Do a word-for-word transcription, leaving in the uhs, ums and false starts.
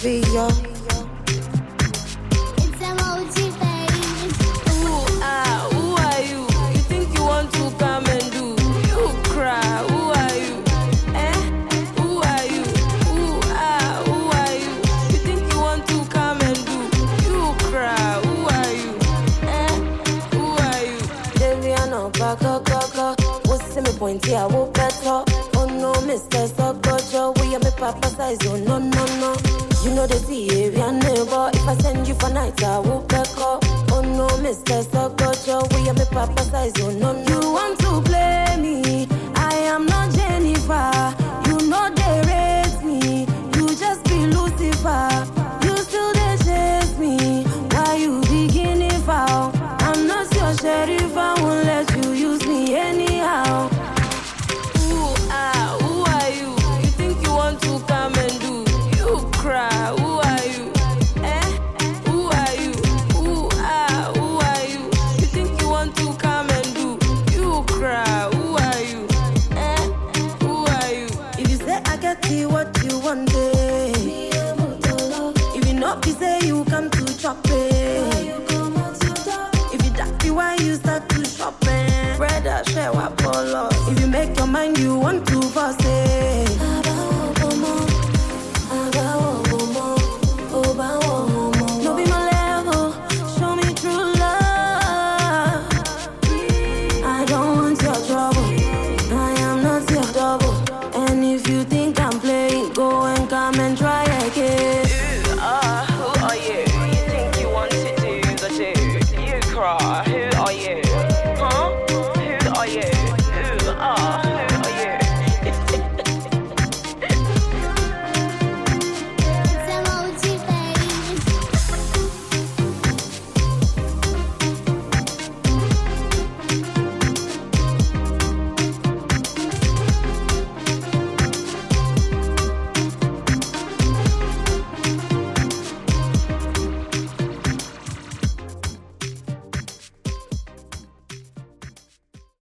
V, yo. It's emoji, baby. Who are, who are you? You think you want to come and do? You cry, who are you? Eh? Who are you? Who are, who are you? You think you want to come and do? You cry, who are you? Eh? Who are you? Deviano, kaka, kaka. What's in me point here? Who better? Oh no, Mister Sokojo. We are me papa size, oh no, no, no. You know the area neighbor. If I send you for night, I will back up. Oh no, Mister Sokojo. We are me papa size, oh no, no. You want to play me? I am not Jennifer. You know they raise me. You just be Lucifer. You still they chase me. Why you beginning foul? I'm not your sheriff. I won't let you use me anyhow. Who are, who are you? You think you want to come and do? You cry, who are you? Eh? Who are you? Who are, who are you? You think you want to come and do? You cry, who are you? Eh? Who are you? If you say I get you what you want, eh? If you not be say you come to chop it. If you daffy, why you start to shop it? Brother, share what polo. If you make your mind, you want to pass it. No be my level, show me true love. I don't want your trouble, I am not your double. And if you think I'm